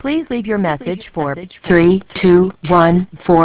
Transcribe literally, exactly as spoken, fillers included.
Please leave your message for three two one four.